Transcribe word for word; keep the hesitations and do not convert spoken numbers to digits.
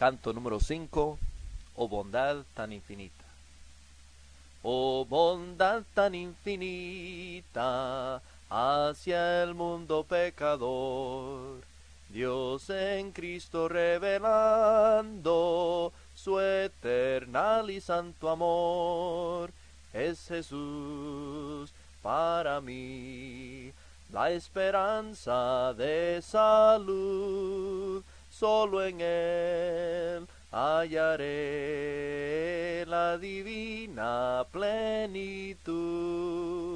Canto número cinco. Oh bondad tan infinita. Oh bondad tan infinita hacia el mundo pecador. Dios en Cristo revelando su eternal y santo amor. Es Jesús para mí la esperanza de salud. Solo en Él hallaré la divina plenitud.